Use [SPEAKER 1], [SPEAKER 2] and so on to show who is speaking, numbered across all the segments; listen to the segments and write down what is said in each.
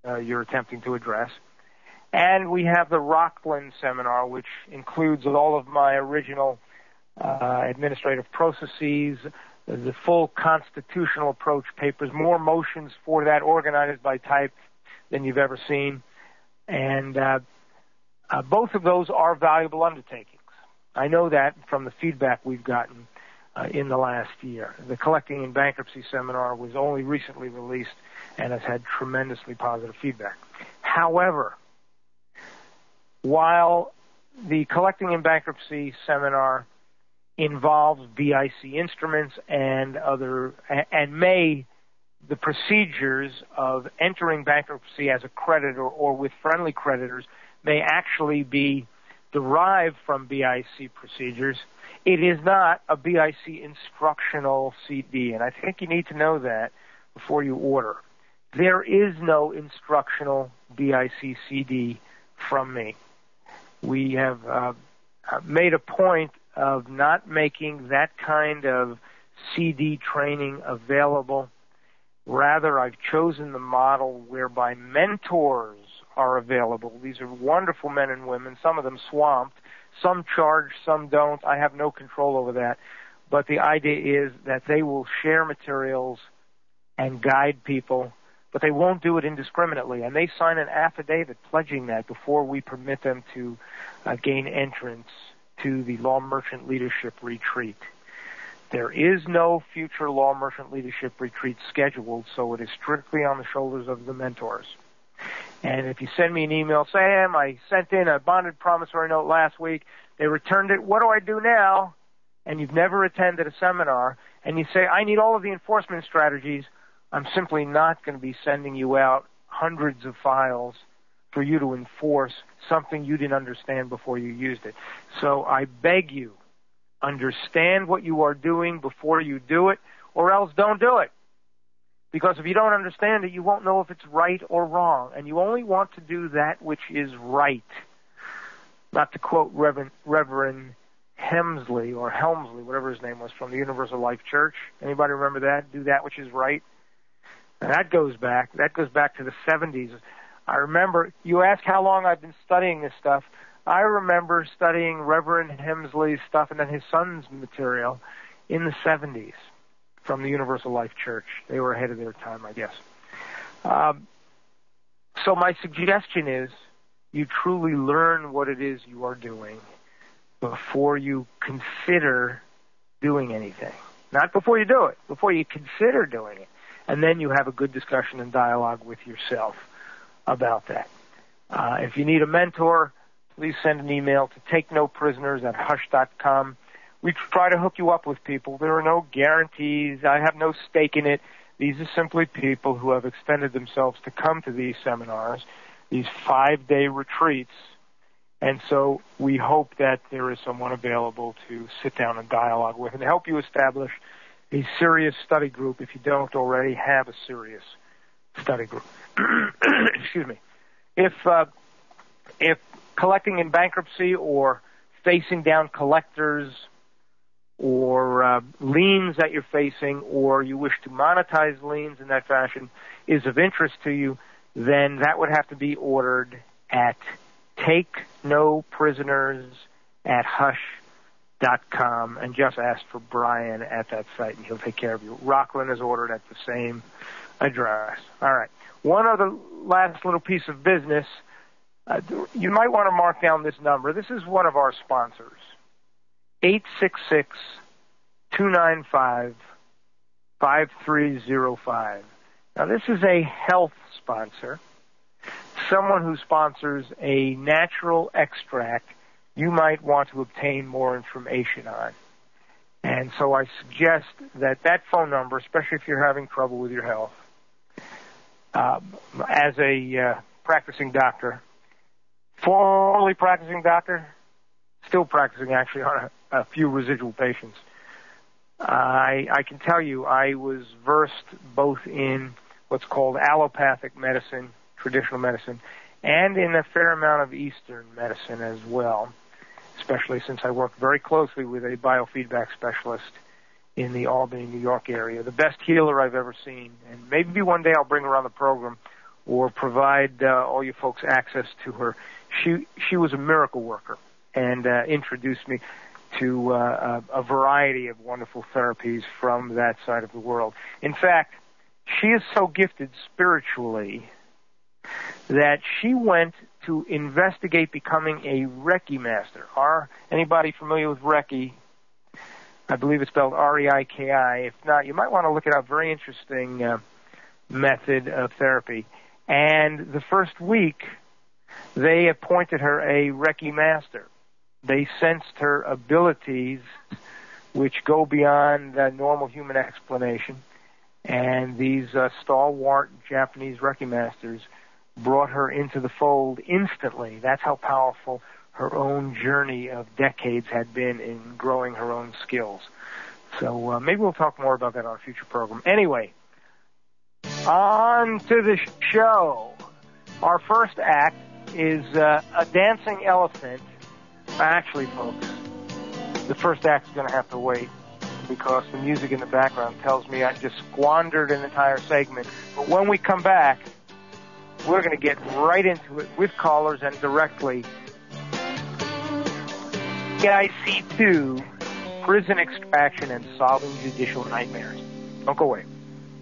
[SPEAKER 1] you're attempting to address. And we have the Rockland seminar, which includes all of my original administrative processes, the full constitutional approach papers, more motions for that organized by type than you've ever seen. And both of those are valuable undertakings. I know that from the feedback we've gotten in the last year. The Collecting in Bankruptcy seminar was only recently released and has had tremendously positive feedback. However, while the Collecting in Bankruptcy seminar involves BIC instruments and the procedures of entering bankruptcy as a creditor or with friendly creditors may actually be derived from BIC procedures, it is not a BIC instructional CD, and I think you need to know that before you order. There is no instructional BIC CD from me. We have made a point of not making that kind of CD training available. Rather, I've chosen the model whereby mentors are available. These are wonderful men and women, some of them swamped. Some charge, some don't. I have no control over that. But the idea is that they will share materials and guide people, but they won't do it indiscriminately. And they sign an affidavit pledging that before we permit them to gain entrance to the Law Merchant Leadership Retreat. There is no future Law Merchant Leadership Retreat scheduled, so it is strictly on the shoulders of the mentors. And if you send me an email, Sam, I sent in a bonded promissory note last week, they returned it, what do I do now? And you've never attended a seminar, and you say, I need all of the enforcement strategies, I'm simply not going to be sending you out hundreds of files for you to enforce something you didn't understand before you used it. So I beg you, understand what you are doing before you do it, or else don't do it. Because if you don't understand it, you won't know if it's right or wrong. And you only want to do that which is right. Not to quote Reverend Helmsley, whatever his name was, from the Universal Life Church. Anybody remember that? Do that which is right. And that goes back to the 70s. I remember, you ask how long I've been studying this stuff. I remember studying Reverend Helmsley's stuff and then his son's material in the 70s from the Universal Life Church. They were ahead of their time, I guess. So my suggestion is you truly learn what it is you are doing before you consider doing anything. Not before you do it, before you consider doing it. And then you have a good discussion and dialogue with yourself about that. If you need a mentor, please send an email to takenoprisoners@hush.com. We try to hook you up with people. There are no guarantees. I have no stake in it. These are simply people who have extended themselves to come to these seminars, these 5-day retreats. And so we hope that there is someone available to sit down and dialogue with and help you establish a serious study group if you don't already have a serious study group. Excuse me. If collecting in bankruptcy or facing down collectors or liens that you're facing, or you wish to monetize liens in that fashion, is of interest to you, then that would have to be ordered at takenoprisoners@hush.com, and just ask for Brian at that site, and he'll take care of you. Rockland is ordered at the same address. All right. One other last little piece of business. You might want to mark down this number. This is one of our sponsors. 866-295-5305. Now, this is a health sponsor, someone who sponsors a natural extract you might want to obtain more information on. And so I suggest that phone number, especially if you're having trouble with your health, as a practicing doctor, formerly practicing doctor, still practicing actually on a few residual patients. I can tell you I was versed both in what's called allopathic medicine, traditional medicine, and in a fair amount of Eastern medicine as well, especially since I worked very closely with a biofeedback specialist in the Albany, New York area, the best healer I've ever seen. And maybe one day I'll bring her on the program, or provide all you folks access to her. She was a miracle worker and introduced me to a variety of wonderful therapies from that side of the world. In fact, she is so gifted spiritually that she went to investigate becoming a Reiki master. Anybody familiar with Reiki? I believe it's spelled R-E-I-K-I. If not, you might want to look it up. Very interesting method of therapy. And the first week, they appointed her a Reiki master. They sensed her abilities, which go beyond normal human explanation. And these stalwart Japanese Reiki masters brought her into the fold instantly. That's how powerful her own journey of decades had been in growing her own skills. So maybe we'll talk more about that on a future program. Anyway, on to the show. Our first act is a dancing elephant. Actually, folks, the first act is going to have to wait because the music in the background tells me I just squandered an entire segment. But when we come back, we're going to get right into it with callers and directly. IC2, prison extraction and solving judicial nightmares. Don't go away.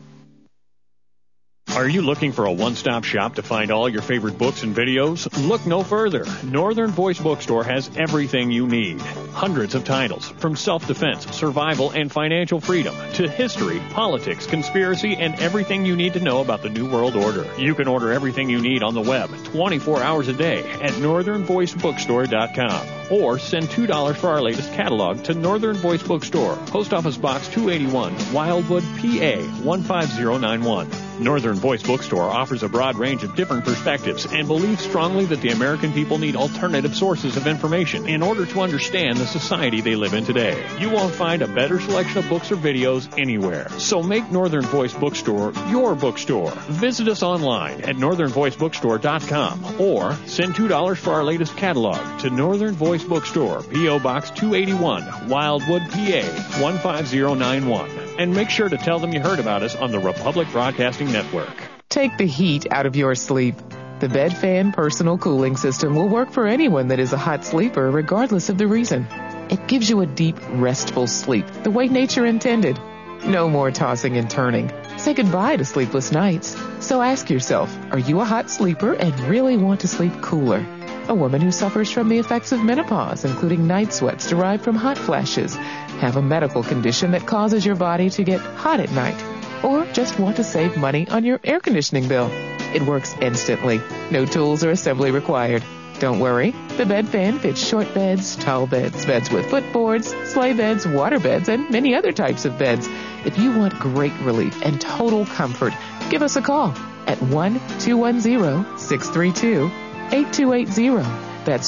[SPEAKER 2] Are you looking for a one-stop shop to find all your favorite books and videos? Look no further. Northern Voice Bookstore has everything you need. Hundreds of titles, from self-defense, survival, and financial freedom, to history, politics, conspiracy, and everything you need to know about the New World Order. You can order everything you need on the web 24 hours a day at northernvoicebookstore.com. Or send $2 for our latest catalog to Northern Voice Bookstore, Post Office Box 281, Wildwood, PA 15091. Northern Voice Bookstore offers a broad range of different perspectives and believes strongly that the American people need alternative sources of information in order to understand the society they live in today. You won't find a better selection of books or videos anywhere. So make Northern Voice Bookstore your bookstore. Visit us online at northernvoicebookstore.com or send $2 for our latest catalog to Northern Voice Bookstore, P.O. Box 281, Wildwood, PA 15091. And make sure to tell them you heard about us on the Republic Broadcasting Network.
[SPEAKER 3] Take the heat out of your sleep. The Bed Fan Personal Cooling System will work for anyone that is a hot sleeper, regardless of the reason. It gives you a deep, restful sleep, the way nature intended. No more tossing and turning. Say goodbye to sleepless nights. So ask yourself, are you a hot sleeper and really want to sleep cooler? A woman who suffers from the effects of menopause, including night sweats derived from hot flashes, have a medical condition that causes your body to get hot at night, or just want to save money on your air conditioning bill. It works instantly. No tools or assembly required. Don't worry. The Bed Fan fits short beds, tall beds, beds with footboards, sleigh beds, water beds, and many other types of beds. If you want great relief and total comfort, give us a call at 1-210-632-8280. That's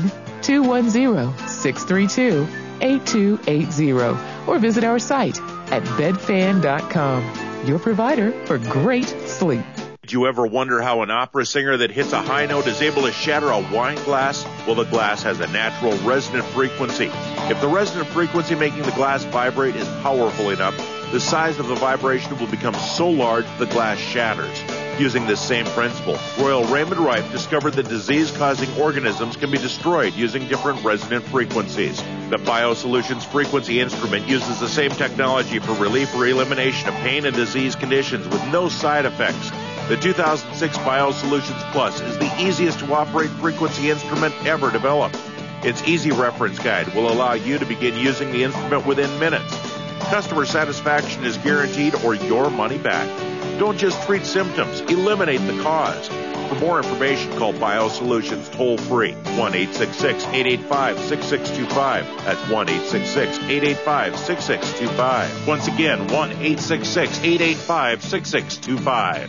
[SPEAKER 3] 1-210-632-8280. Or visit our site at bedfan.com, your provider for great sleep.
[SPEAKER 4] Did you ever wonder how an opera singer that hits a high note is able to shatter a wine glass? Well, the glass has a natural resonant frequency. If the resonant frequency making the glass vibrate is powerful enough, the size of the vibration will become so large the glass shatters. Using this same principle, Royal Raymond Rife discovered that disease-causing organisms can be destroyed using different resonant frequencies. The BioSolutions frequency instrument uses the same technology for relief or elimination of pain and disease conditions with no side effects. The 2006 BioSolutions Plus is the easiest to operate frequency instrument ever developed. Its easy reference guide will allow you to begin using the instrument within minutes. Customer satisfaction is guaranteed or your money back. Don't just treat symptoms, eliminate the cause. For more information, call BioSolutions toll-free, 1-866-885-6625. That's 1-866-885-6625. Once again, 1-866-885-6625.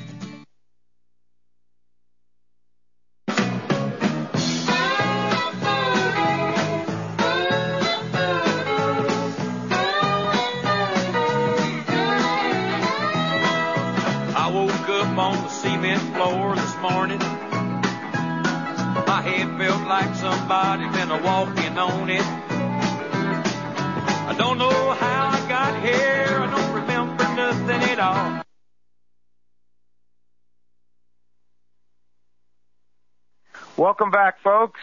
[SPEAKER 5] On the cement floor this morning, my head felt like somebody'd been walking on it. I don't know how I got here, I don't remember nothing at all.
[SPEAKER 1] Welcome back, folks.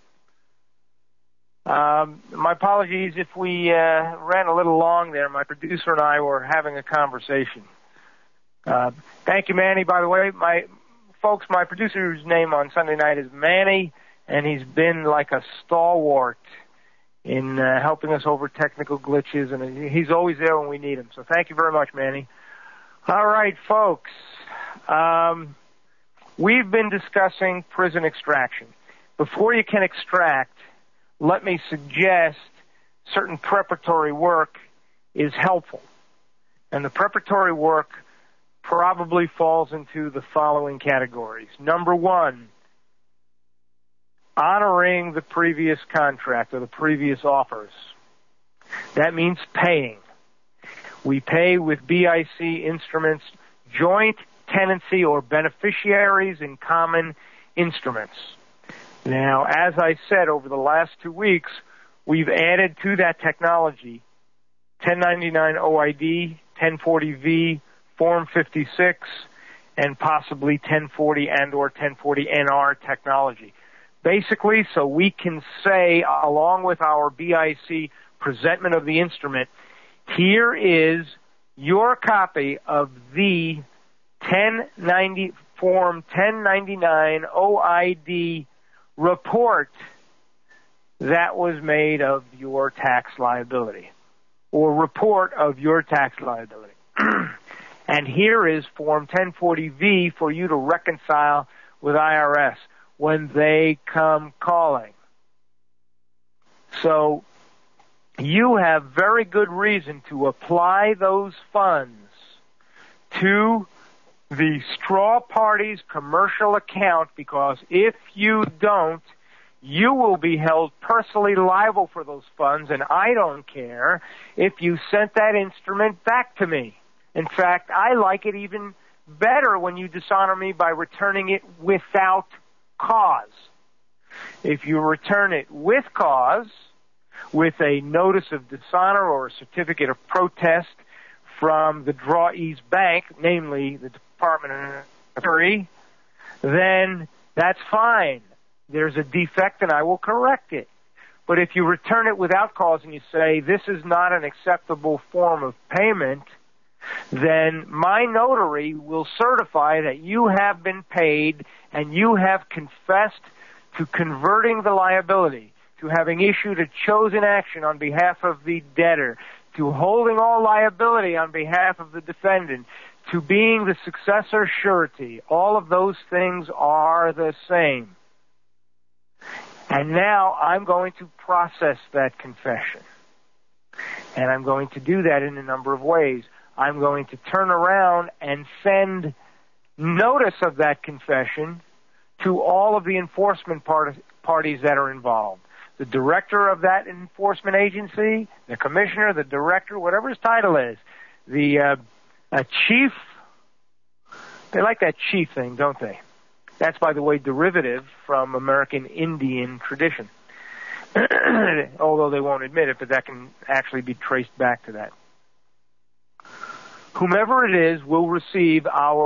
[SPEAKER 1] My apologies if we ran a little long there. My producer and I were having a conversation. Thank you, Manny. By the way, my producer's name on Sunday night is Manny, and he's been like a stalwart in helping us over technical glitches, and he's always there when we need him. So thank you very much, Manny. All right, folks. We've been discussing prison extraction. Before you can extract, let me suggest certain preparatory work is helpful. And the preparatory work probably falls into the following categories. Number one, honoring the previous contract or the previous offers. That means paying. We pay with BIC instruments, joint tenancy or beneficiaries in common instruments. Now, as I said, over the last 2 weeks, we've added to that technology 1099 OID, 1040V, Form 56, and possibly 1040 and or 1040 NR technology. Basically, so we can say, along with our BIC presentment of the instrument, here is your copy of the Form 1099 OID report that was made of your tax liability, or report of your tax liability. And here is Form 1040V for you to reconcile with IRS when they come calling. So you have very good reason to apply those funds to the straw party's commercial account, because if you don't, you will be held personally liable for those funds, and I don't care if you sent that instrument back to me. In fact, I like it even better when you dishonor me by returning it without cause. If you return it with cause, with a notice of dishonor or a certificate of protest from the drawee's bank, namely the Department of Treasury, then that's fine. There's a defect and I will correct it. But if you return it without cause and you say this is not an acceptable form of payment, then my notary will certify that you have been paid and you have confessed to converting the liability, to having issued a chosen action on behalf of the debtor, to holding all liability on behalf of the defendant, to being the successor surety. All of those things are the same. And now I'm going to process that confession. And I'm going to do that in a number of ways. I'm going to turn around and send notice of that confession to all of the enforcement parties that are involved. The director of that enforcement agency, the commissioner, the director, whatever his title is, the chief. They like that chief thing, don't they? That's, by the way, derivative from American Indian tradition. Although they won't admit it, but that can actually be traced back to that. Whomever it is will receive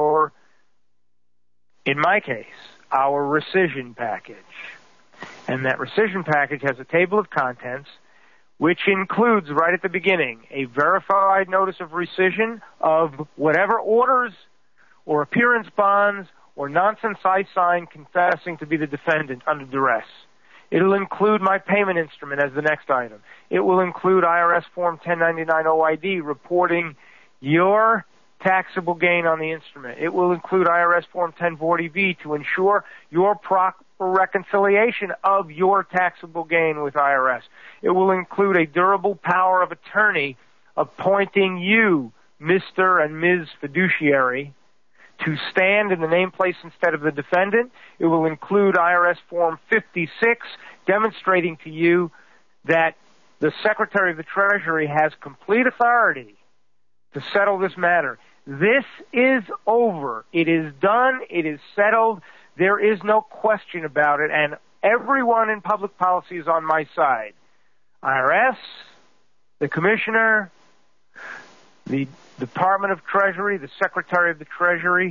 [SPEAKER 1] in my case, our rescission package. And that rescission package has a table of contents, which includes, right at the beginning, a verified notice of rescission of whatever orders or appearance bonds or nonsense I signed confessing to be the defendant under duress. It'll include my payment instrument as the next item. It will include IRS Form 1099 OID reporting your taxable gain on the instrument. It will include IRS Form 1040V to ensure your proper reconciliation of your taxable gain with IRS. It will include a durable power of attorney appointing you, Mr. and Ms. Fiduciary, to stand in the named place instead of the defendant. It will include IRS Form 56 demonstrating to you that the Secretary of the Treasury has complete authority to settle this matter. This is over. It is done. It is settled. There is no question about it, and everyone in public policy is on my side. IRS, the Commissioner, the Department of Treasury, the Secretary of the Treasury,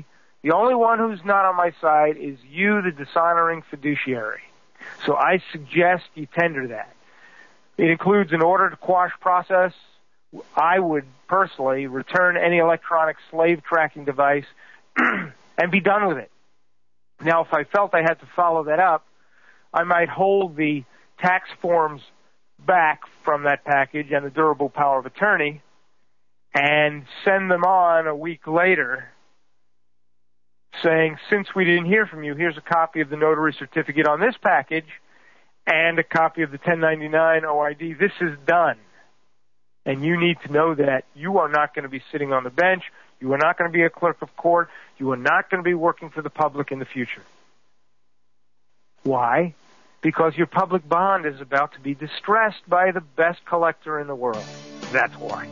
[SPEAKER 1] The only one who's not on my side is you, the dishonoring fiduciary. So I suggest you tender that. It includes an order to quash process. I would personally return any electronic slave tracking device and be done with it. Now, if I felt I had to follow that up, I might hold the tax forms back from that package and the durable power of attorney and send them on a week later saying, since we didn't hear from you, here's a copy of the notary certificate on this package and a copy of the 1099 OID. This is done. And you need to know that you are not going to be sitting on the bench. You are not going to be a clerk of court. You are not going to be working for the public in the future. Why? Because your public bond is about to be distressed by the best collector in the world. That's why.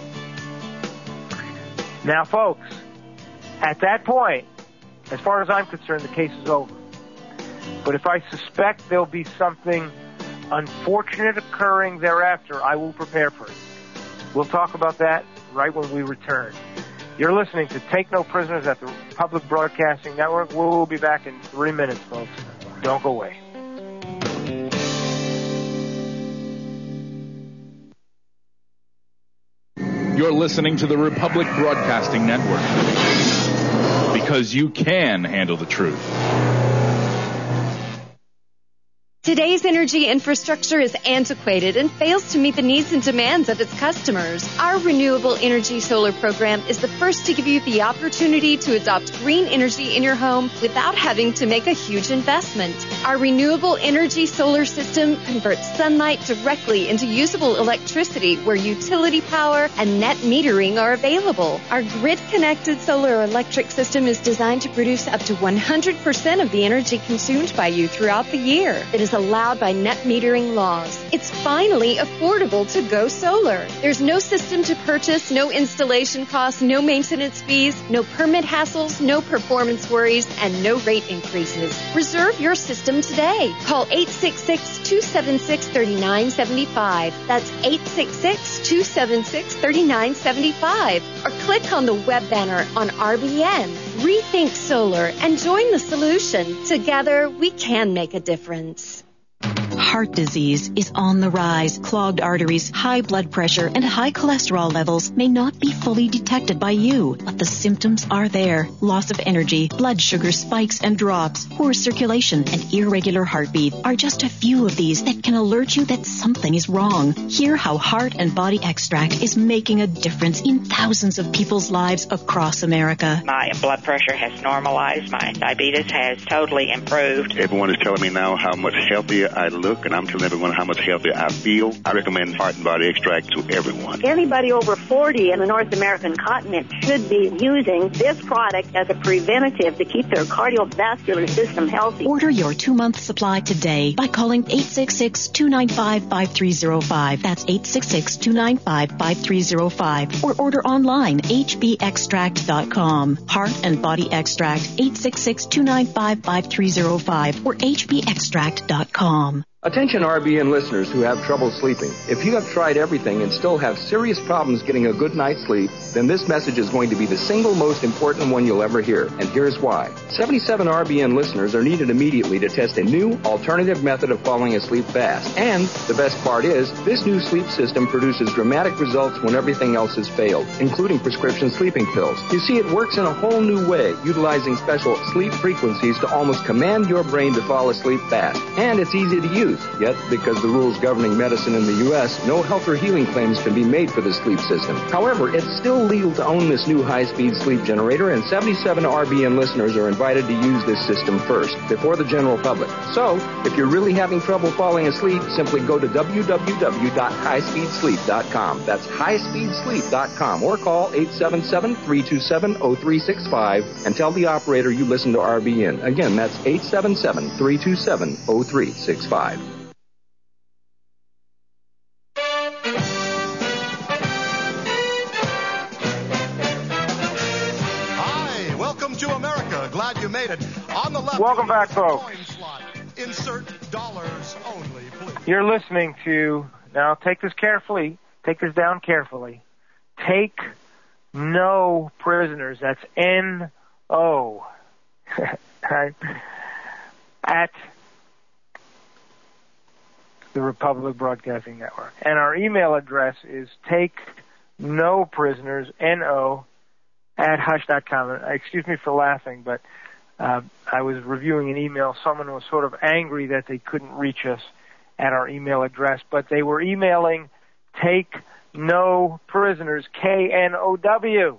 [SPEAKER 1] Now, folks, at that point, as far as I'm concerned, the case is over. But if I suspect there'll be something unfortunate occurring thereafter, I will prepare for it. We'll talk about that right when we return. You're listening to Take No Prisoners at the Public Broadcasting Network. We'll be back in 3 minutes, folks. Don't go away.
[SPEAKER 6] You're listening to the Republic Broadcasting Network, because you can handle the truth.
[SPEAKER 7] Today's energy infrastructure is antiquated and fails to meet the needs and demands of its customers. Our Renewable Energy Solar program is the first to give you the opportunity to adopt green energy in your home without having to make a huge investment. Our Renewable Energy Solar system converts sunlight directly into usable electricity where utility power and net metering are available. Our grid-connected solar electric system is designed to produce up to 100% of the energy consumed by you throughout the year. It is allowed by net metering laws. It's finally affordable to go solar. There's no system to purchase, no installation costs, no maintenance fees, no permit hassles, no performance worries, and no rate increases. Reserve your system today. Call 866-276-3975. That's 866-276-3975. Or click on the web banner on RBN. Rethink Solar and join the solution. Together, we can make a difference.
[SPEAKER 8] Heart disease is on the rise. Clogged arteries, high blood pressure, and high cholesterol levels may not be fully detected by you, but the symptoms are there. Loss of energy, blood sugar spikes and drops, poor circulation, and irregular heartbeat are just a few of these that can alert you that something is wrong. Hear how Heart and Body Extract is making a difference in thousands of people's lives across America.
[SPEAKER 9] My blood pressure has normalized. My diabetes has totally improved.
[SPEAKER 10] Everyone is telling me now how much healthier I look, and I'm telling everyone how much healthier I feel. I recommend Heart and Body Extract to everyone.
[SPEAKER 11] Anybody over 40 in the North American continent should be using this product as a preventative to keep their cardiovascular system healthy.
[SPEAKER 8] Order your 2-month supply today by calling 866-295-5305. That's 866-295-5305. Or order online, hbextract.com. Heart and Body Extract, 866-295-5305 or hbextract.com.
[SPEAKER 12] Attention RBN listeners who have trouble sleeping. If you have tried everything and still have serious problems getting a good night's sleep, then this message is going to be the single most important one you'll ever hear. And here's why. 77 RBN listeners are needed immediately to test a new alternative method of falling asleep fast. And the best part is, this new sleep system produces dramatic results when everything else has failed, including prescription sleeping pills. You see, it works in a whole new way, utilizing special sleep frequencies to almost command your brain to fall asleep fast. And it's easy to use. Yet, because the rules governing medicine in the U.S., no health or healing claims can be made for this sleep system. However, it's still legal to own this new high-speed sleep generator, and 77 RBN listeners are invited to use this system first, before the general public. So, if you're really having trouble falling asleep, simply go to www.highspeedsleep.com. That's highspeedsleep.com, or call 877-327-0365 and tell the operator you listen to RBN. Again, that's 877-327-0365.
[SPEAKER 13] Glad you made it. On the left,
[SPEAKER 1] welcome back, folks.
[SPEAKER 13] Insert dollars only, please.
[SPEAKER 1] You're listening to, now take this carefully, take this down carefully. Take No Prisoners. That's NO at the Republic Broadcasting Network. And our email address is takenoPrisoners, N-O, at hush.com. Excuse me for laughing, but I was reviewing an email. Someone was sort of angry that they couldn't reach us at our email address, but they were emailing Take No Prisoners, K-N-O-W.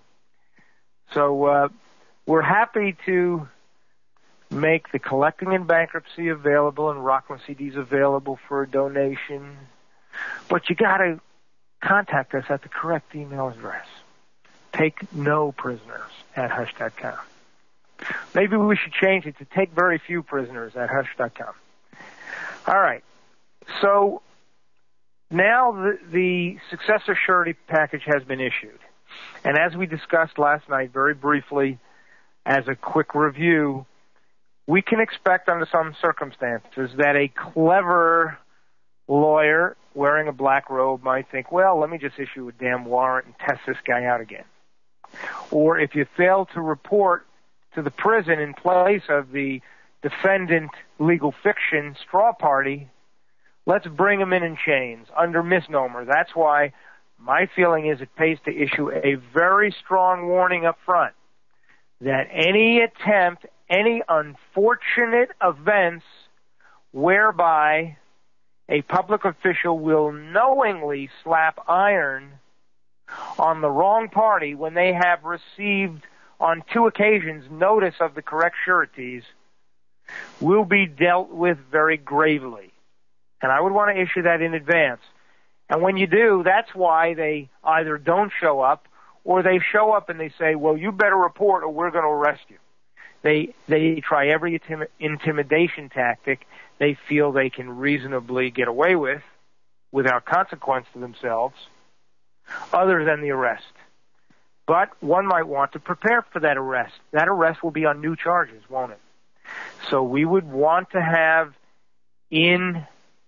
[SPEAKER 1] So we're happy to make the Collecting in Bankruptcy available and Rockland CDs available for a donation, but you got to contact us at the correct email address. Take No Prisoners at hush.com. Maybe we should change it to Take Very Few Prisoners at hush.com. All right. So now the successor surety package has been issued. And as we discussed last night very briefly, as a quick review, we can expect under some circumstances that a clever lawyer wearing a black robe might think, well, let me just issue a damn warrant and test this guy out again. Or if you fail to report to the prison in place of the defendant legal fiction straw party, let's bring him in chains under misnomer. That's why my feeling is it pays to issue a very strong warning up front that any attempt, any unfortunate events whereby a public official will knowingly slap iron on the wrong party when they have received on 2 occasions notice of the correct sureties will be dealt with very gravely. And I would want to issue that in advance. And when you do, that's why they either don't show up or they show up and they say, well, you better report or we're going to arrest you. They try every intimidation tactic they feel they can reasonably get away with without consequence to themselves other than the arrest. But one might want to prepare for that arrest. That arrest will be on new charges, won't it? So we would want to have in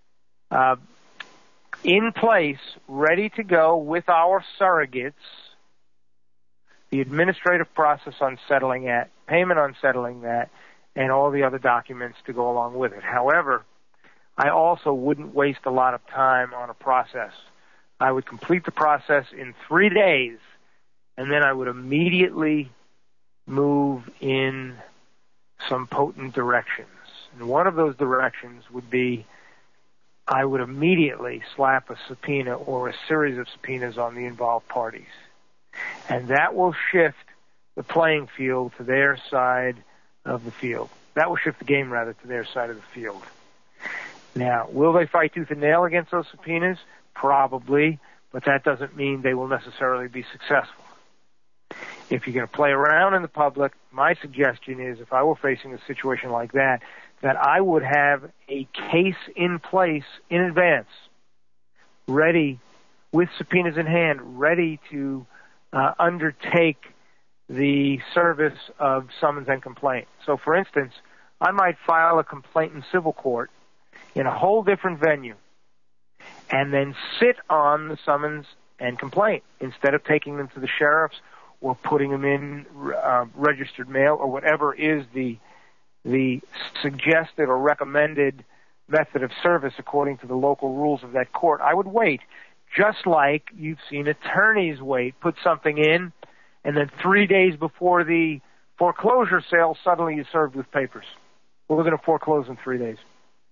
[SPEAKER 1] place, ready to go with our surrogates, the administrative process on settling that, payment on settling that, and all the other documents to go along with it. However, I also wouldn't waste a lot of time on a process. I would complete the process in 3 days, and then I would immediately move in some potent directions. And one of those directions would be I would immediately slap a subpoena or a series of subpoenas on the involved parties. And that will shift the playing field to their side of the field. That will shift the game, rather, to their side of the field. Now, will they fight tooth and nail against those subpoenas? Probably, but that doesn't mean they will necessarily be successful. If you're going to play around in the public, my suggestion is, if I were facing a situation like that, that I would have a case in place in advance, ready, with subpoenas in hand, ready to undertake the service of summons and complaint. So, for instance, I might file a complaint in civil court in a whole different venue and then sit on the summons and complaint instead of taking them to the sheriff's or putting them in registered mail or whatever is the suggested or recommended method of service according to the local rules of that court. I would wait, just like you've seen attorneys wait, put something in, and then 3 days before the foreclosure sale, suddenly you're served with papers. Well, we're going to foreclose in 3 days.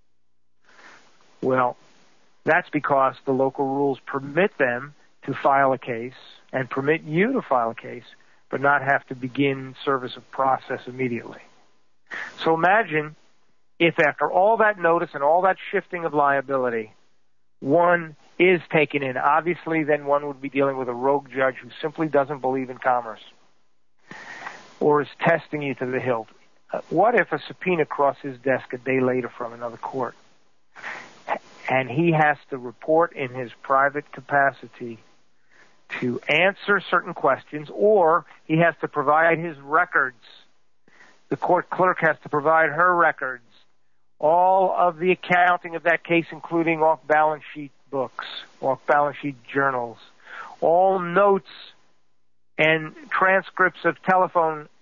[SPEAKER 1] Well, that's because the local rules permit them to file a case and permit you to file a case, but not have to begin service of process immediately. So imagine if after all that notice and all that shifting of liability, one is taken in. Obviously, then one would be dealing with a rogue judge who simply doesn't believe in commerce or is testing you to the hilt. What if a subpoena crossed his desk a day later from another court and he has to report in his private capacity to answer certain questions, or he has to provide his records? The court clerk has to provide her records, all of the accounting of that case, including off-balance sheet books, off-balance sheet journals, all notes and transcripts of telephone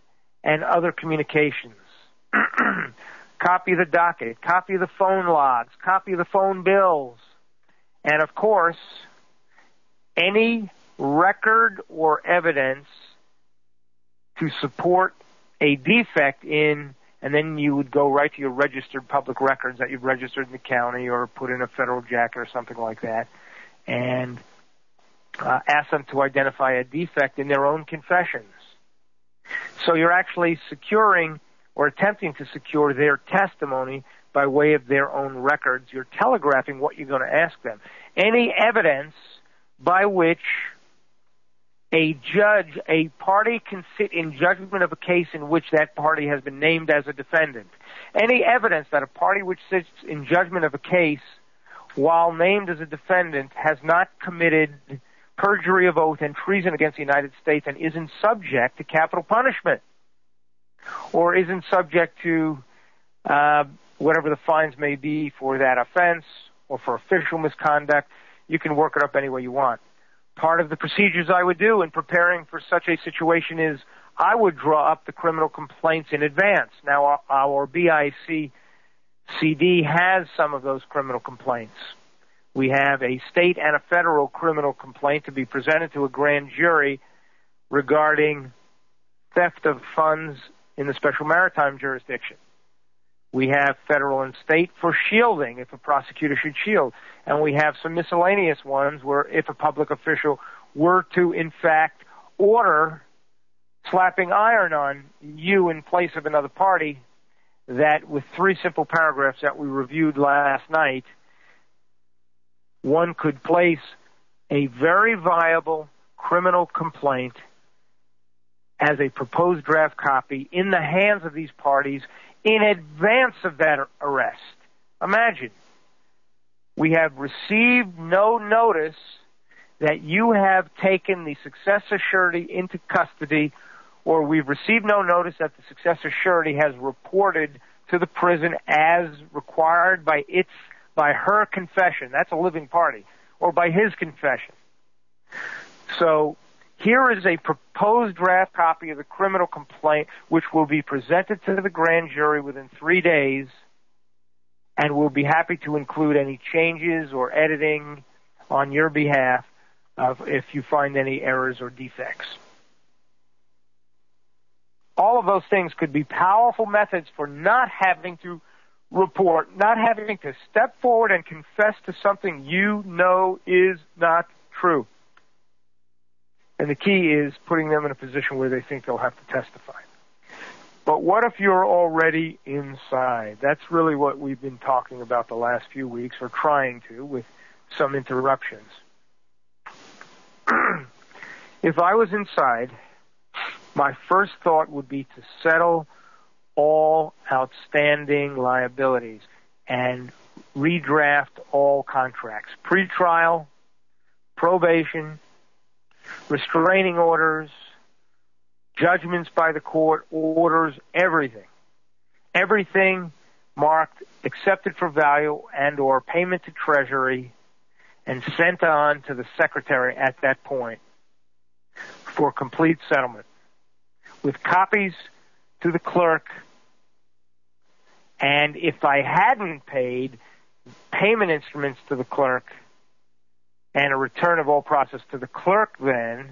[SPEAKER 1] and other communications. Copy of the docket, copy of the phone logs, copy of the phone bills, and of course, any record or evidence to support a defect in, and then you would go right to your registered public records that you've registered in the county or put in a federal jacket or something like that, and ask them to identify a defect in their own confessions. So you're actually securing or attempting to secure their testimony by way of their own records. You're telegraphing what you're going to ask them. Any evidence by which a judge, a party can sit in judgment of a case in which that party has been named as a defendant. Any evidence that a party which sits in judgment of a case while named as a defendant has not committed perjury of oath and treason against the United States and isn't subject to capital punishment or isn't subject to whatever the fines may be for that offense or for official misconduct, you can work it up any way you want. Part of the procedures I would do in preparing for such a situation is I would draw up the criminal complaints in advance. Now, our BIC CD has some of those criminal complaints. We have a state and a federal criminal complaint to be presented to a grand jury regarding theft of funds in the special maritime jurisdiction. We have federal and state for shielding, if a prosecutor should shield. And we have some miscellaneous ones where if a public official were to, in fact, order slapping iron on you in place of another party, that with 3 simple paragraphs that we reviewed last night, one could place a very viable criminal complaint as a proposed draft copy in the hands of these parties in advance of that arrest. Imagine, we have received no notice that you have taken the successor surety into custody, or we've received no notice that the successor surety has reported to the prison as required by her confession. That's a living party, or by his confession. So here is a proposed draft copy of the criminal complaint, which will be presented to the grand jury within 3 days, and we'll be happy to include any changes or editing on your behalf if you find any errors or defects. All of those things could be powerful methods for not having to report, not having to step forward and confess to something you know is not true. And the key is putting them in a position where they think they'll have to testify. But what if you're already inside? That's really what we've been talking about the last few weeks, or trying to, with some interruptions. If I was inside, my first thought would be to settle all outstanding liabilities and redraft all contracts. Pretrial, probation, restraining orders, judgments by the court, orders, everything. Everything marked accepted for value and or payment to Treasury and sent on to the secretary at that point for complete settlement, with copies to the clerk. And if I hadn't paid, payment instruments to the clerk and a return of all process to the clerk then,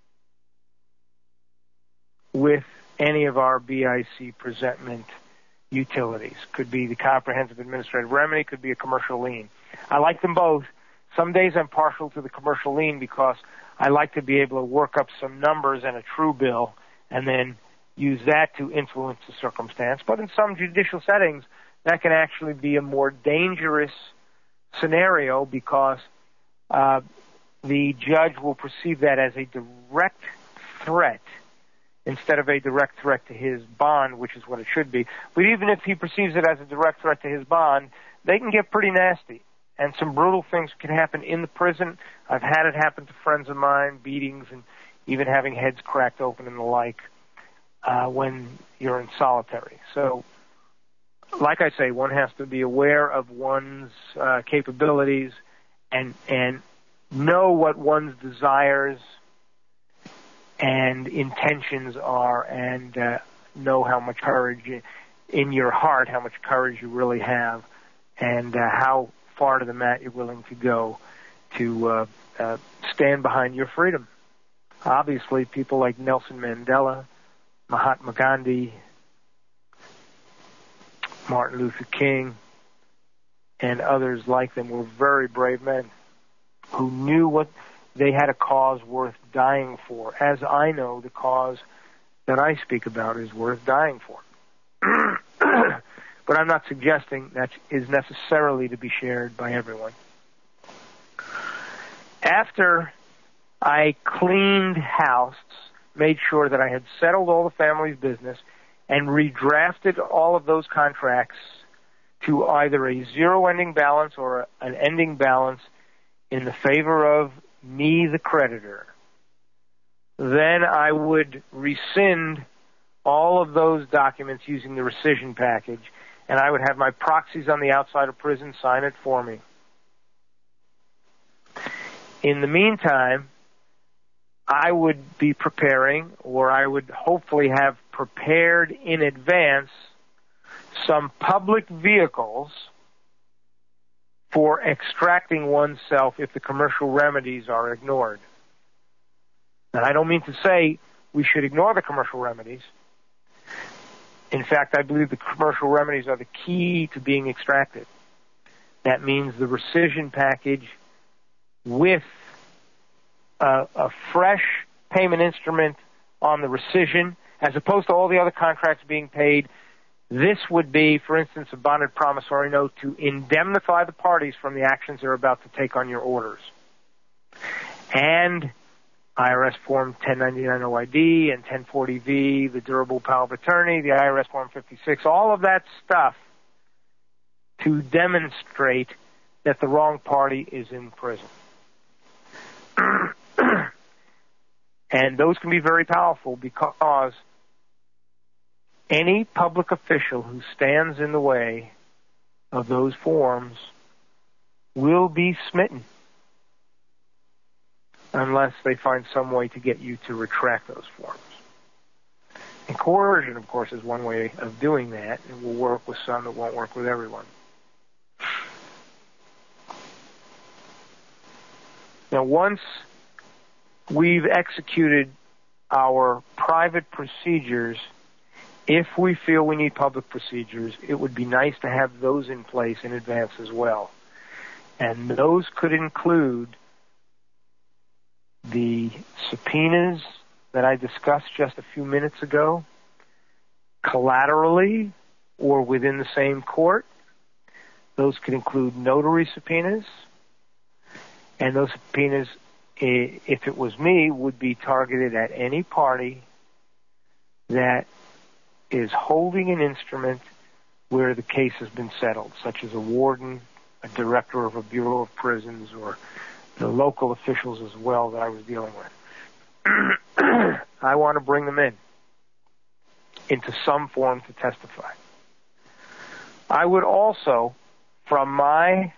[SPEAKER 1] with any of our BIC presentment utilities. Could be the comprehensive administrative remedy, could be a commercial lien. I like them both. Some days I'm partial to the commercial lien because I like to be able to work up some numbers and a true bill and then use that to influence the circumstance. But in some judicial settings, that can actually be a more dangerous scenario because the judge will perceive that as a direct threat instead of a direct threat to his bond, which is what it should be. But even if he perceives it as a direct threat to his bond, they can get pretty nasty. And some brutal things can happen in the prison. I've had it happen to friends of mine, beatings and even having heads cracked open and the like when you're in solitary. So, like I say, one has to be aware of one's capabilities and know what one's desires and intentions are, and know how much courage in your heart, how much courage you really have, and how far to the mat you're willing to go to stand behind your freedom. Obviously, people like Nelson Mandela, Mahatma Gandhi, Martin Luther King, and others like them were very brave men who knew what they had, a cause worth dying for, as I know the cause that I speak about is worth dying for. But I'm not suggesting that is necessarily to be shared by everyone. After I cleaned house, made sure that I had settled all the family's business, and redrafted all of those contracts to either a zero ending balance or an ending balance in the favor of me, the creditor, then I would rescind all of those documents using the rescission package, and I would have my proxies on the outside of prison sign it for me. In the meantime, I would be preparing, or I would hopefully have prepared in advance, some public vehicles for extracting oneself if the commercial remedies are ignored. And I don't mean to say we should ignore the commercial remedies. In fact, I believe the commercial remedies are the key to being extracted. That means the rescission package with a fresh payment instrument on the rescission, as opposed to all the other contracts being paid. This would be, for instance, a bonded promissory note to indemnify the parties from the actions they're about to take on your orders. And IRS Form 1099 OID and 1040V, the durable power of attorney, the IRS Form 56, all of that stuff to demonstrate that the wrong party is in prison. And those can be very powerful because any public official who stands in the way of those forms will be smitten unless they find some way to get you to retract those forms. And coercion, of course, is one way of doing that. It will work with some, it won't work with everyone. Now, once we've executed our private procedures, if we feel we need public procedures, it would be nice to have those in place in advance as well. And those could include the subpoenas that I discussed just a few minutes ago, collaterally or within the same court. Those could include notary subpoenas, and those subpoenas, if it was me, would be targeted at any party that is holding an instrument where the case has been settled, such as a warden, a director of a Bureau of Prisons, or the local officials as well that I was dealing with. I want to bring them into some form to testify. I would also, from my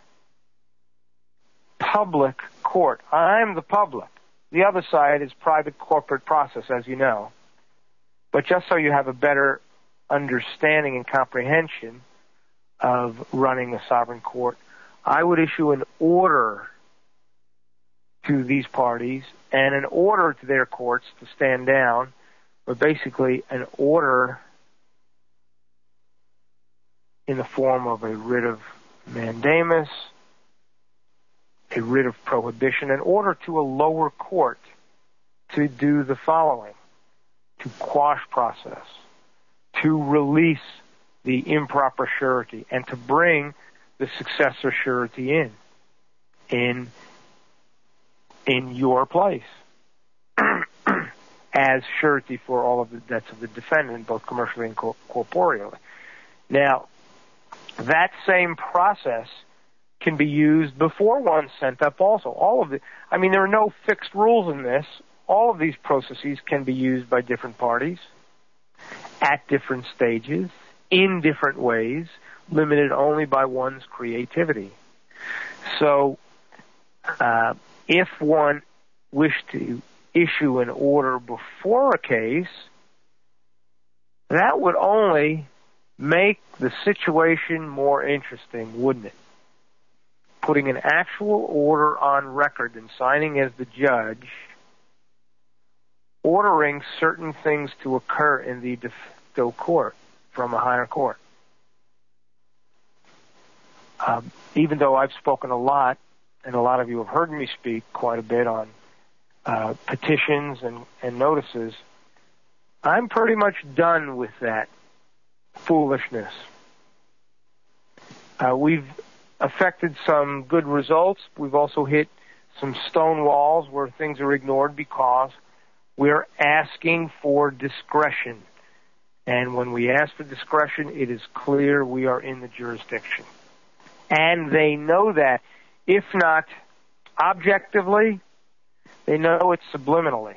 [SPEAKER 1] public court, I'm the public. The other side is private corporate process, as you know. But just so you have a better understanding and comprehension of running a sovereign court, I would issue an order to these parties and an order to their courts to stand down, but basically an order in the form of a writ of mandamus, a writ of prohibition, an order to a lower court to do the following: to quash process, to release the improper surety, and to bring the successor surety in your place as surety for all of the debts of the defendant, both commercially and corporeally. Now, that same process can be used before one's sent up also. There are no fixed rules in this. All of these processes can be used by different parties at different stages, in different ways, limited only by one's creativity. So, if one wished to issue an order before a case, That would only make the situation more interesting, wouldn't it? Putting an actual order on record and signing as the judge, ordering certain things to occur in the de facto court from a higher court. Even though I've spoken a lot, and a lot of you have heard me speak quite a bit on petitions and notices, I'm pretty much done with that foolishness. We've affected some good results. We've also hit some stone walls where things are ignored because we're asking for discretion. And when we ask for discretion, it is clear we are in the jurisdiction. And they know that. If not objectively, they know it subliminally.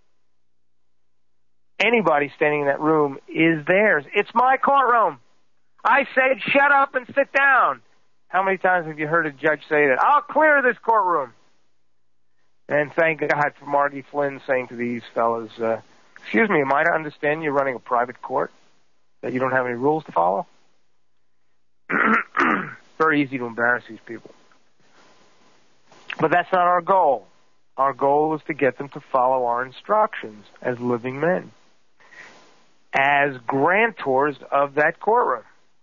[SPEAKER 1] Anybody standing in that room is theirs. It's my courtroom. I said shut up and sit down. How many times have you heard a judge say that? I'll clear this courtroom. And thank God for Marty Flynn saying to these fellas, excuse me, am I to understand you're running a private court? That you don't have any rules to follow? Very easy to embarrass these people. But that's not our goal. Our goal is to get them to follow our instructions as living men, as grantors of that courtroom.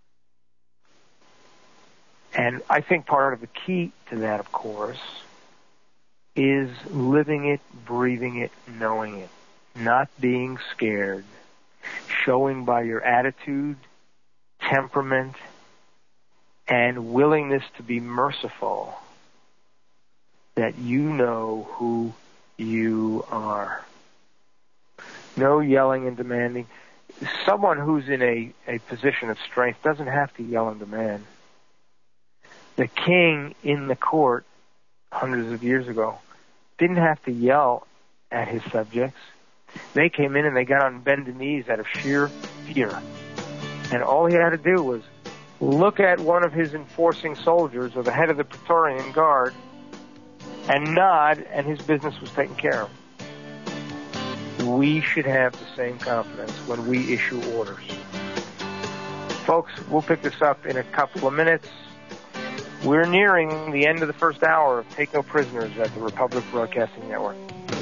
[SPEAKER 1] And I think part of the key to that, of course, is living it, breathing it, knowing it, not being scared, showing by your attitude, temperament, and willingness to be merciful that you know who you are. No yelling and demanding. Someone who's in a position of strength doesn't have to yell and demand. The king in the court hundreds of years ago didn't have to yell at his subjects. They came in and they got on bended knees out of sheer fear. And all he had to do was look at one of his enforcing soldiers or the head of the Praetorian Guard and nod, and his business was taken care of. We should have the same confidence when we issue orders. Folks, we'll pick this up in a couple of minutes. We're nearing the end of the first hour of Take No Prisoners at the Republic Broadcasting Network.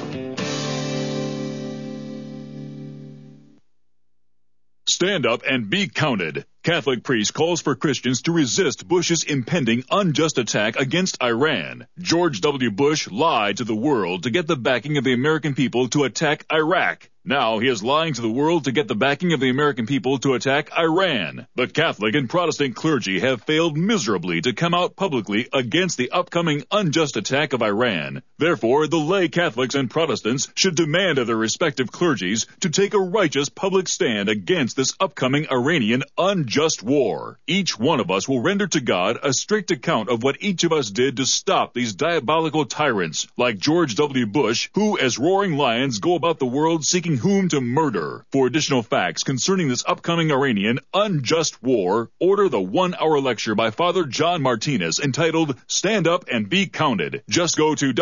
[SPEAKER 6] Stand up and be counted. Catholic priest calls for Christians to resist Bush's impending unjust attack against Iran. George W. Bush lied to the world to get the backing of the American people to attack Iraq. Now he is lying to the world to get the backing of the American people to attack Iran. The Catholic and Protestant clergy have failed miserably to come out publicly against the upcoming unjust attack of Iran. Therefore, the lay Catholics and Protestants should demand of their respective clergies to take a righteous public stand against this upcoming Iranian unjust war. Each one of us will render to God a strict account of what each of us did to stop these diabolical tyrants like George W. Bush, who as roaring lions go about the world seeking whom to murder. For additional facts concerning this upcoming Iranian unjust war, order the 1-hour lecture by Father John Martinez entitled Stand Up and Be Counted. Just go to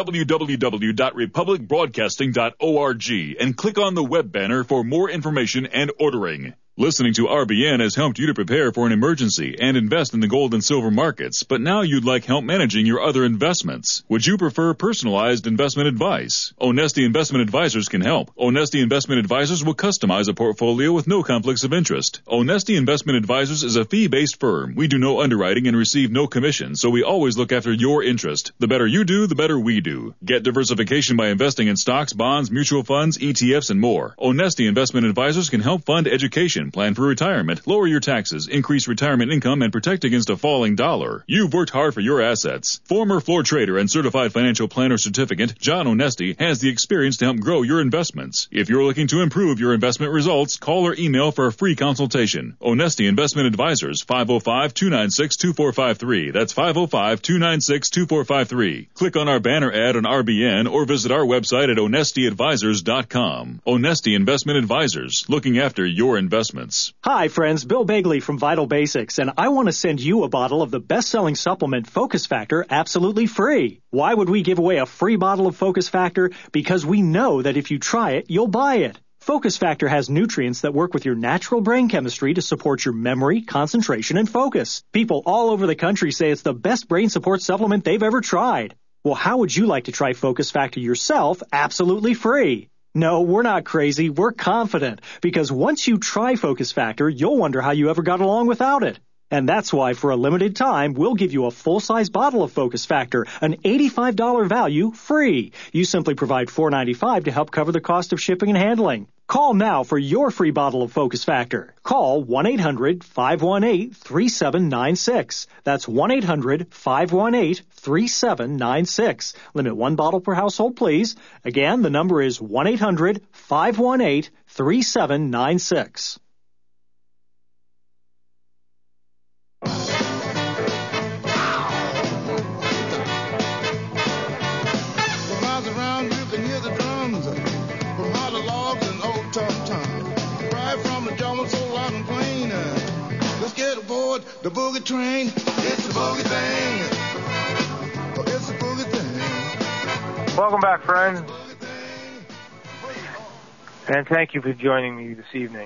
[SPEAKER 6] www.republicbroadcasting.org and click on the web banner for more information and ordering. Listening to RBN has helped you to prepare for an emergency and invest in the gold and silver markets, but now you'd like help managing your other investments. Would you prefer personalized investment advice? Onesti Investment Advisors can help. Onesti Investment Advisors will customize a portfolio with no conflicts of interest. Onesti Investment Advisors is a fee-based firm. We do no underwriting and receive no commission, so we always look after your interest. The better you do, the better we do. Get diversification by investing in stocks, bonds, mutual funds, ETFs, and more. Onesti Investment Advisors can help fund education, plan for retirement, lower your taxes, increase retirement income, and protect against a falling dollar. You've worked hard for your assets. Former floor trader and certified financial planner certificate, John Onesti, has the experience to help grow your investments. If you're looking to improve your investment results, call or email for a free consultation. Onesti Investment Advisors, 505-296-2453. That's 505-296-2453. Click on our banner ad on RBN or visit our website at onestiadvisors.com. Onesti Investment Advisors, looking after your investments.
[SPEAKER 14] Hi, friends. Bill Bagley from Vital Basics, and I want to send you a bottle of the best-selling supplement Focus Factor absolutely free. Why would we give away a free bottle of Focus Factor? Because we know that if you try it, you'll buy it. Focus Factor has nutrients that work with your natural brain chemistry to support your memory, concentration, and focus. People all over the country say it's the best brain support supplement they've ever tried. Well, how would you like to try Focus Factor yourself absolutely free? No, we're not crazy. We're confident. Because once you try Focus Factor, you'll wonder how you ever got along without it. And that's why, for a limited time, we'll give you a full-size bottle of Focus Factor, an $85 value, free. You simply provide $4.95 to help cover the cost of shipping and handling. Call now for your free bottle of Focus Factor. Call 1-800-518-3796. That's 1-800-518-3796. Limit one bottle per household, please. Again, the number is 1-800-518-3796.
[SPEAKER 15] The boogie train, it's a boogie thing. It's a boogie thing.
[SPEAKER 1] Welcome back, friends. And thank you for joining me this evening.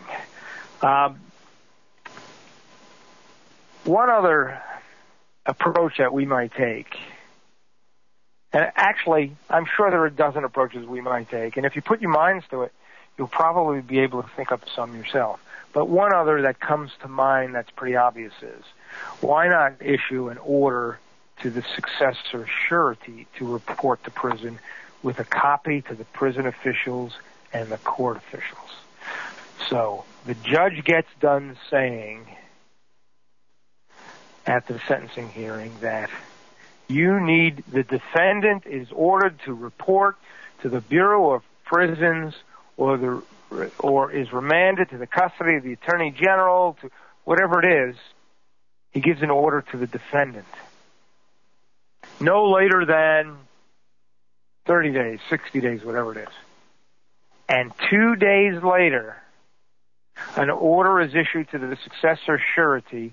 [SPEAKER 1] One other approach that we might take, and actually, I'm sure there are a dozen approaches we might take, and if you put your minds to it, you'll probably be able to think up some yourself. But one other that comes to mind that's pretty obvious is, why not issue an order to the successor surety to report to prison with a copy to the prison officials and the court officials? So the judge gets done saying at the sentencing hearing that the defendant is ordered to report to the Bureau of Prisons or is remanded to the custody of the Attorney General, to whatever it is. He gives an order to the defendant. No later than 30 days, 60 days, whatever it is. And 2 days later, an order is issued to the successor surety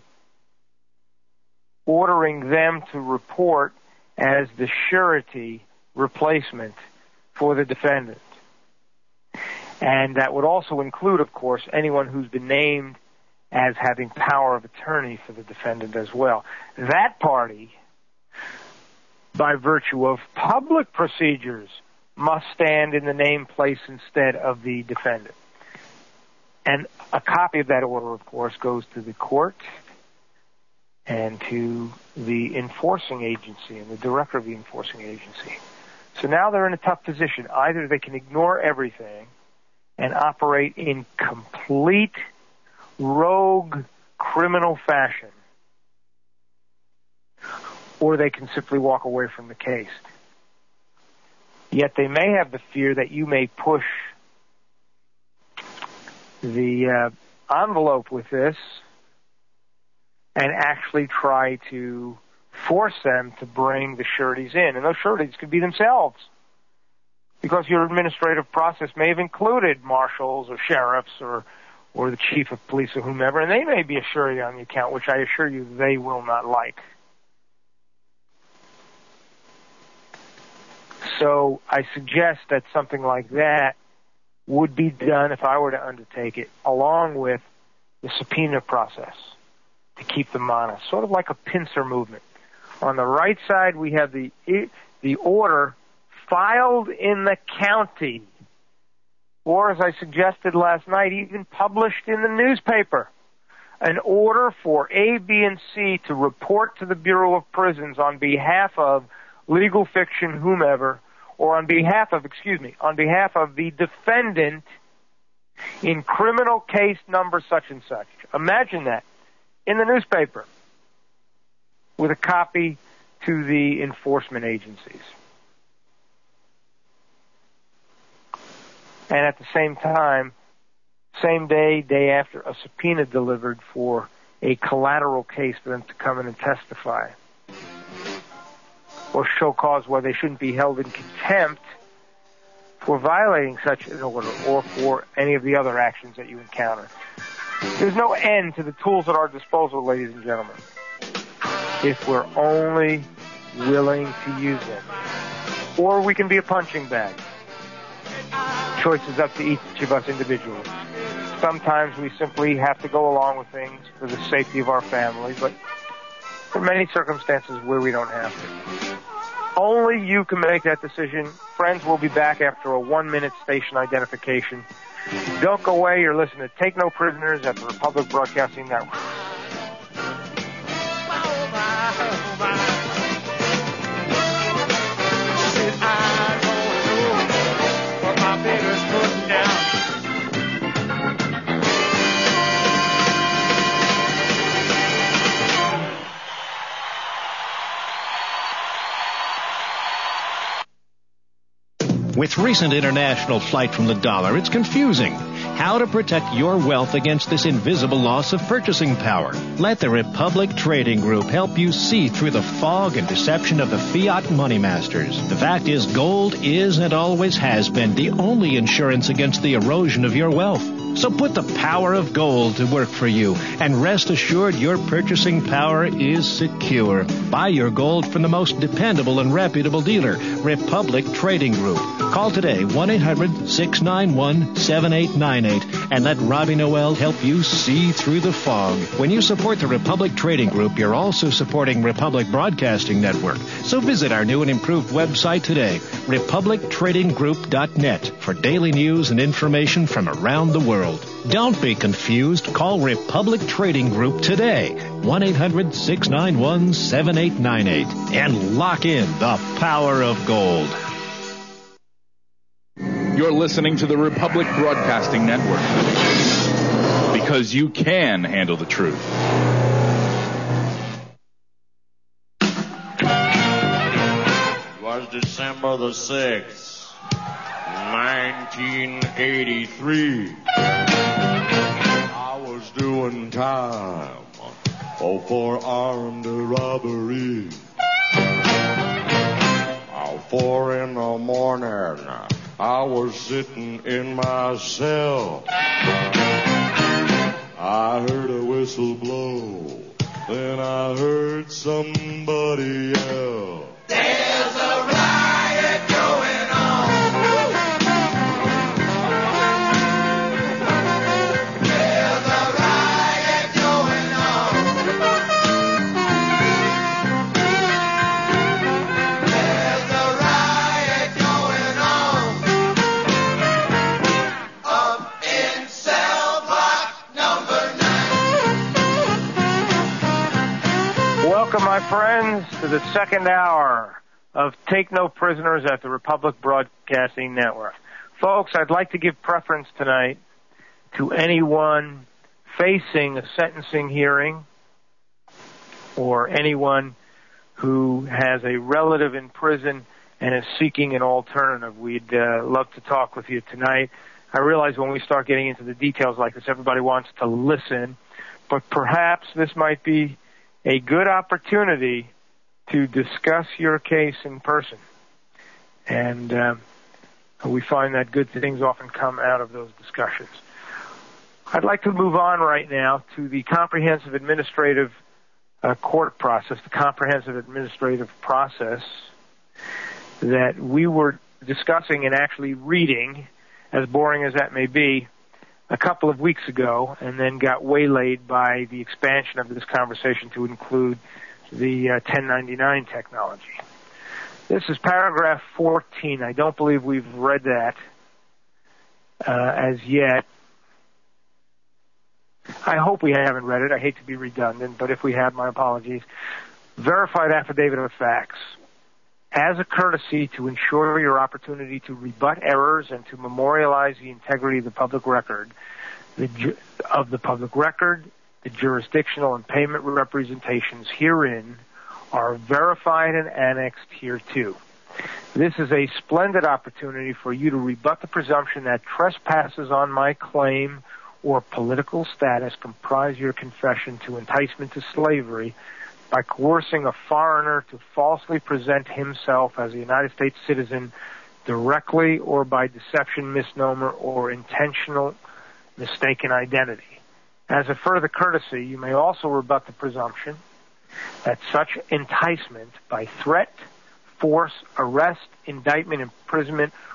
[SPEAKER 1] ordering them to report as the surety replacement for the defendant. And that would also include, of course, anyone who's been named as having power of attorney for the defendant as well. That party, by virtue of public procedures, must stand in the name, place, instead of the defendant. And a copy of that order, of course, goes to the court and to the enforcing agency and the director of the enforcing agency. So now they're in a tough position. Either they can ignore everything and operate in complete rogue criminal fashion, or they can simply walk away from the case. Yet they may have the fear that you may push the envelope with this and actually try to force them to bring the sureties in. And those sureties could be themselves, because your administrative process may have included marshals or sheriffs or the chief of police or whomever, and they may be a surety on the account, which I assure you they will not like. So I suggest that something like that would be done, if I were to undertake it, along with the subpoena process to keep them honest, sort of like a pincer movement. On the right side, we have the order filed in the county, or, as I suggested last night, even published in the newspaper. An order for A, B, and C to report to the Bureau of Prisons on behalf of legal fiction, whomever, or on behalf of the defendant in criminal case number such and such. Imagine that, in the newspaper, with a copy to the enforcement agencies. And at the same time, same day, day after, a subpoena delivered for a collateral case for them to come in and testify, or show cause why they shouldn't be held in contempt for violating such an order or for any of the other actions that you encounter. There's no end to the tools at our disposal, ladies and gentlemen, if we're only willing to use them. Or we can be a punching bag. choice is up to each of us individually. Sometimes we simply have to go along with things for the safety of our family, but for many circumstances where we don't have to. Only you can make that decision. Friends, we'll be back after a 1-minute station identification. Don't go away. You're listening to Take No Prisoners at the Republic Broadcasting Network.
[SPEAKER 16] With recent international flight from the dollar, it's confusing. How to protect your wealth against this invisible loss of purchasing power. Let the Republic Trading Group help you see through the fog and deception of the fiat money masters. The fact is, gold is and always has been the only insurance against the erosion of your wealth. So put the power of gold to work for you and rest assured your purchasing power is secure. Buy your gold from the most dependable and reputable dealer, Republic Trading Group. Call today 1-800-691-7898 and let Robbie Noel help you see through the fog. When you support the Republic Trading Group, you're also supporting Republic Broadcasting Network. So visit our new and improved website today, republictradinggroup.net, for daily news and information from around the world. Don't be confused. Call Republic Trading Group today, 1-800-691-7898, and lock in the power of gold.
[SPEAKER 17] You're listening to the Republic Broadcasting Network, because you can handle the truth.
[SPEAKER 18] It was December the 6th, 1983. I was doing time for armed robbery. 4 in the morning, I was sitting in my cell. I heard a whistle blow, then I heard somebody yell. There's a riot going on. There's a riot going on. There's a riot going on up in cell block number 9.
[SPEAKER 1] Welcome, my friends, to the second hour of Take No Prisoners at the Republic Broadcasting Network. Folks, I'd like to give preference tonight to anyone facing a sentencing hearing or anyone who has a relative in prison and is seeking an alternative. We'd love to talk with you tonight. I realize when we start getting into the details like this, everybody wants to listen, but perhaps this might be a good opportunity to discuss your case in person. And we find that good things often come out of those discussions. I'd like to move on right now to the comprehensive administrative court process, the comprehensive administrative process that we were discussing and actually reading, as boring as that may be, a couple of weeks ago, and then got waylaid by the expansion of this conversation to include the 1099 technology. This is paragraph 14. I don't believe we've read that as yet. I hope we haven't read it. I hate to be redundant, but if we have, my apologies. Verified affidavit of facts. As a courtesy to ensure your opportunity to rebut errors and to memorialize the integrity of the public record, the jurisdictional and payment representations herein are verified and annexed hereto. This is a splendid opportunity for you to rebut the presumption that trespasses on my claim or political status comprise your confession to enticement to slavery by coercing a foreigner to falsely present himself as a United States citizen directly or by deception, misnomer, or intentional mistaken identity. As a further courtesy, you may also rebut the presumption that such enticement by threat, force, arrest, indictment, imprisonment,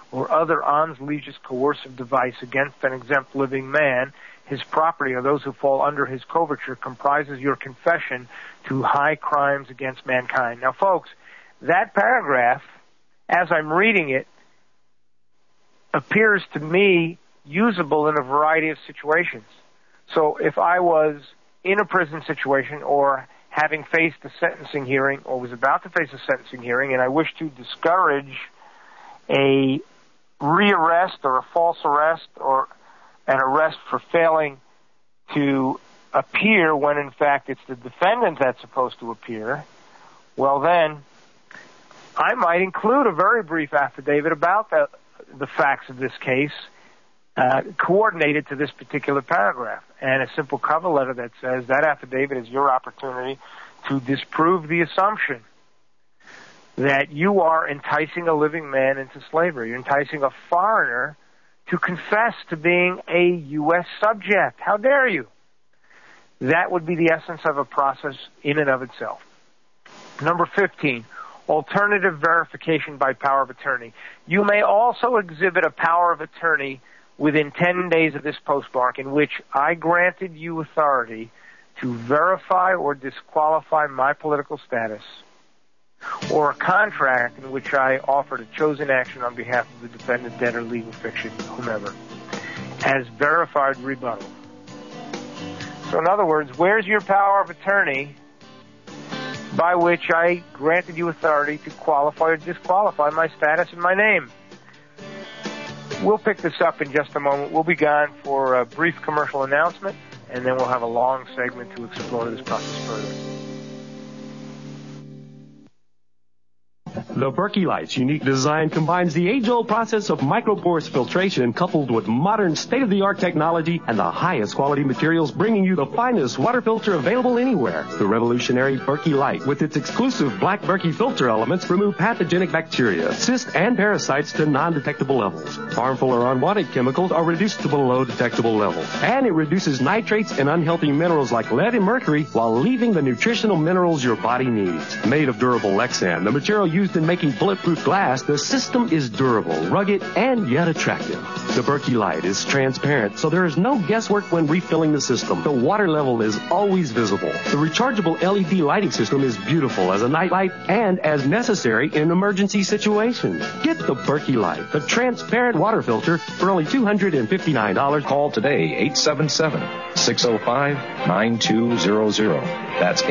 [SPEAKER 1] or other ons legis coercive device against an exempt living man, his property, or those who fall under his coverture, comprises your confession to high crimes against mankind. Now, folks, that paragraph, as I'm reading it, appears to me usable in a variety of situations. So if I was in a prison situation or having faced a sentencing hearing or was about to face a sentencing hearing and I wish to discourage a rearrest or a false arrest or an arrest for failing to appear when in fact it's the defendant that's supposed to appear, well then I might include a very brief affidavit about the facts of this case coordinated to this particular paragraph, and a simple cover letter that says that affidavit is your opportunity to disprove the assumption that you are enticing a living man into slavery. You're enticing a foreigner to confess to being a U.S. subject. How dare you? That would be the essence of a process in and of itself. Number 15, alternative verification by power of attorney. You may also exhibit a power of attorney within 10 days of this postmark in which I granted you authority to verify or disqualify my political status, or a contract in which I offered a chosen action on behalf of the defendant, debtor, legal fiction, whomever, as verified rebuttal. So in other words, where's your power of attorney by which I granted you authority to qualify or disqualify my status and my name? We'll pick this up in just a moment. We'll be gone for a brief commercial announcement, and then we'll have a long segment to explore this process further.
[SPEAKER 19] The Berkey Light's unique design combines the age-old process of microporous filtration coupled with modern state-of-the-art technology and the highest quality materials, bringing you the finest water filter available anywhere. The revolutionary Berkey Light, with its exclusive black Berkey filter elements, remove pathogenic bacteria, cysts, and parasites to non-detectable levels. Harmful or unwanted chemicals are reduced to below detectable levels. And it reduces nitrates and unhealthy minerals like lead and mercury while leaving the nutritional minerals your body needs. Made of durable Lexan, the material used in making bulletproof glass, the system is durable, rugged, and yet attractive. The Berkey Light is transparent, so there is no guesswork when refilling the system. The water level is always visible. The rechargeable LED lighting system is beautiful as a nightlight and as necessary in emergency situations. Get the Berkey Light, the transparent water filter, for only $259.
[SPEAKER 20] Call today, 877-605-9200. That's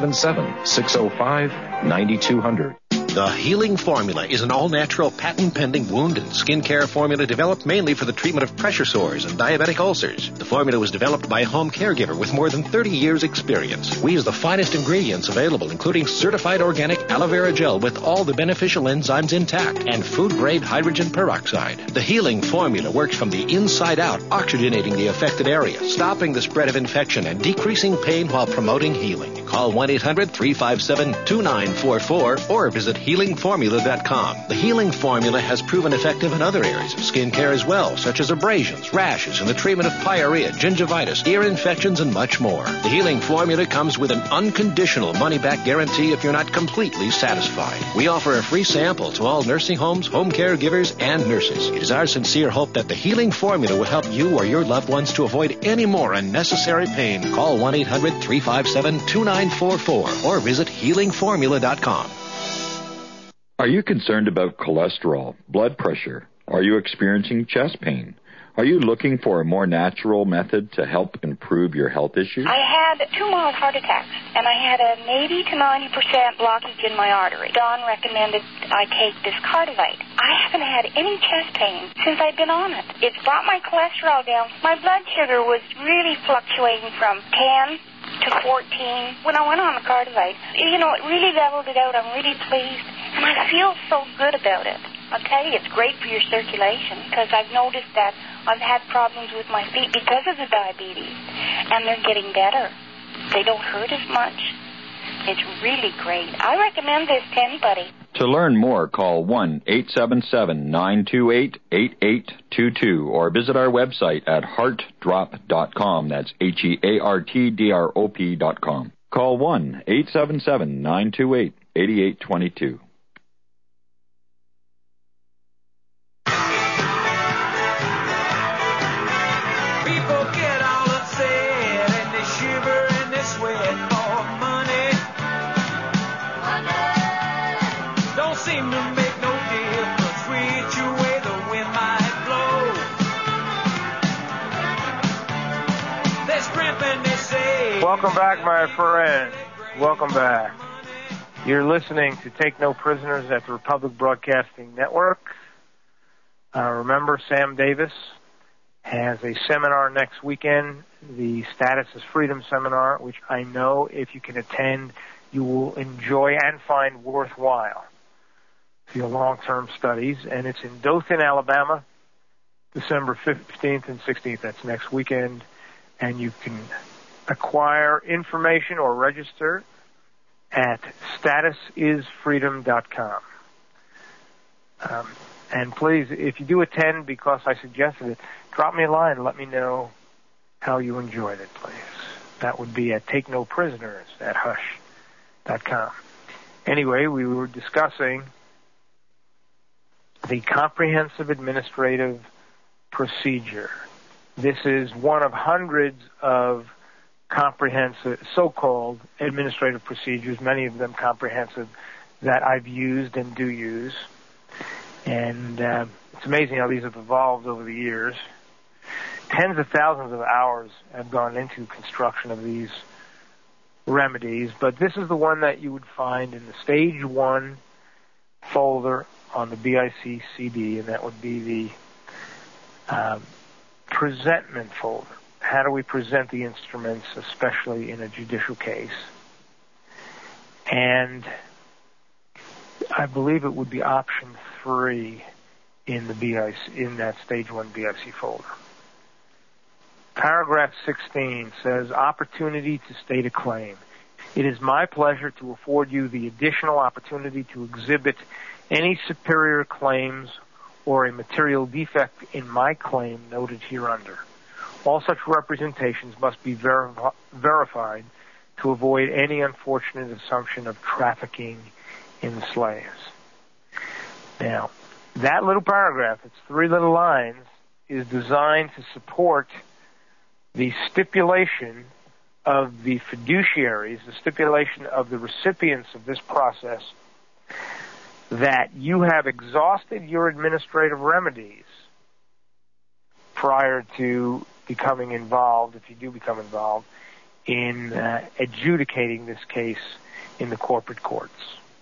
[SPEAKER 20] 877-605-9200.
[SPEAKER 16] The Healing Formula is an all-natural, patent-pending wound and skincare formula developed mainly for the treatment of pressure sores and diabetic ulcers. The formula was developed by a home caregiver with more than 30 years' experience. We use the finest ingredients available, including certified organic aloe vera gel with all the beneficial enzymes intact and food-grade hydrogen peroxide. The Healing Formula works from the inside out, oxygenating the affected area, stopping the spread of infection, and decreasing pain while promoting healing. Call 1-800-357-2944 or visit HealingFormula.com. The Healing Formula has proven effective in other areas of skincare as well, such as abrasions, rashes, and the treatment of pyorrhea, gingivitis, ear infections, and much more. The Healing Formula comes with an unconditional money-back guarantee if you're not completely satisfied. We offer a free sample to all nursing homes, home caregivers, and nurses. It is our sincere hope that the Healing Formula will help you or your loved ones to avoid any more unnecessary pain. Call 1-800-357-2944 or visit HealingFormula.com.
[SPEAKER 21] Are you concerned about cholesterol, blood pressure? Are you experiencing chest pain? Are you looking for a more natural method to help improve your health issues?
[SPEAKER 22] I had 2 mild heart attacks, and I had an 80 to 90% blockage in my artery. Don recommended I take this Cardivite. I haven't had any chest pain since I've been on it. It's brought my cholesterol down. My blood sugar was really fluctuating from 10 to 14 when I went on the Cardivite. You know, it really leveled it out. I'm really pleased, and I feel so good about it. I'll tell you, it's great for your circulation, because I've noticed that I've had problems with my feet because of the diabetes, and they're getting better. They don't hurt as much. It's really great. I recommend this to anybody.
[SPEAKER 21] To learn more, call 1-877-928-8822 or visit our website at heartdrop.com. That's HEARTDROP.com. Call 1-877-928-8822.
[SPEAKER 1] Welcome back, my friend. Welcome back. You're listening to Take No Prisoners at the Republic Broadcasting Network. Remember, Sam Davis has a seminar next weekend, the Status is Freedom Seminar, which I know if you can attend, you will enjoy and find worthwhile for your long-term studies. And it's in Dothan, Alabama, December 15th and 16th. That's next weekend. And you can acquire information or register at statusisfreedom.com. And please, if you do attend because I suggested it, drop me a line and let me know how you enjoyed it, please. That would be at takenoprisoners@hush.com. Anyway, we were discussing the comprehensive administrative procedure. This is one of hundreds of comprehensive, so-called administrative procedures, many of them comprehensive, that I've used and do use. And it's amazing how these have evolved over the years. Tens of thousands of hours have gone into construction of these remedies, but this is the one that you would find in the Stage 1 folder on the BIC CD, and that would be the presentment folder. How do we present the instruments, especially in a judicial case? And I believe it would be option 3 in the BIC, in that Stage 1 BIC folder. Paragraph 16 says, opportunity to state a claim. It is my pleasure to afford you the additional opportunity to exhibit any superior claims or a material defect in my claim noted hereunder. All such representations must be verified to avoid any unfortunate assumption of trafficking in slaves. Now, that little paragraph, it's 3 little lines, is designed to support the stipulation of the fiduciaries, the stipulation of the recipients of this process, that you have exhausted your administrative remedies prior to becoming involved, if you do become involved, in adjudicating this case in the corporate courts.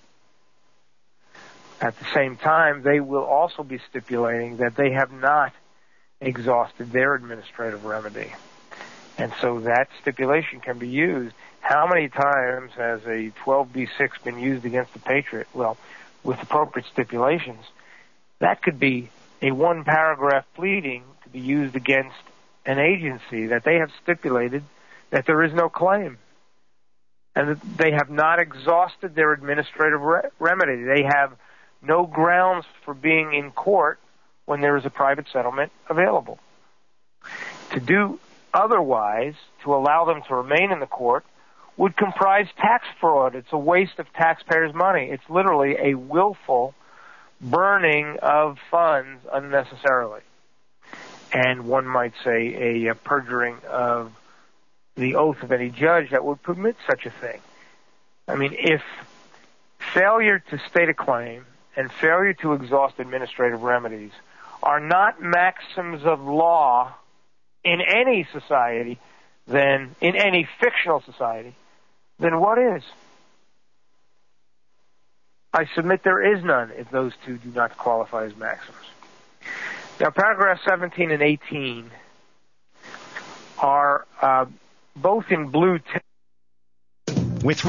[SPEAKER 1] At the same time, they will also be stipulating that they have not exhausted their administrative remedy. And so that stipulation can be used. How many times has a 12b6 been used against a patriot? Well, with appropriate stipulations, that could be a 1-paragraph pleading to be used against an agency that they have stipulated that there is no claim and that they have not exhausted their administrative remedy. They have no grounds for being in court when there is a private settlement available. To do otherwise, to allow them to remain in the court, would comprise tax fraud. It's a waste of taxpayers' money. It's literally a willful burning of funds unnecessarily. And one might say a perjuring of the oath of any judge that would permit such a thing. I mean, if failure to state a claim and failure to exhaust administrative remedies are not maxims of law in any society, then in any fictional society, then what is? I submit there is none if those two do not qualify as maxims. Now, paragraphs 17 and 18 are both in blue text.
[SPEAKER 16] With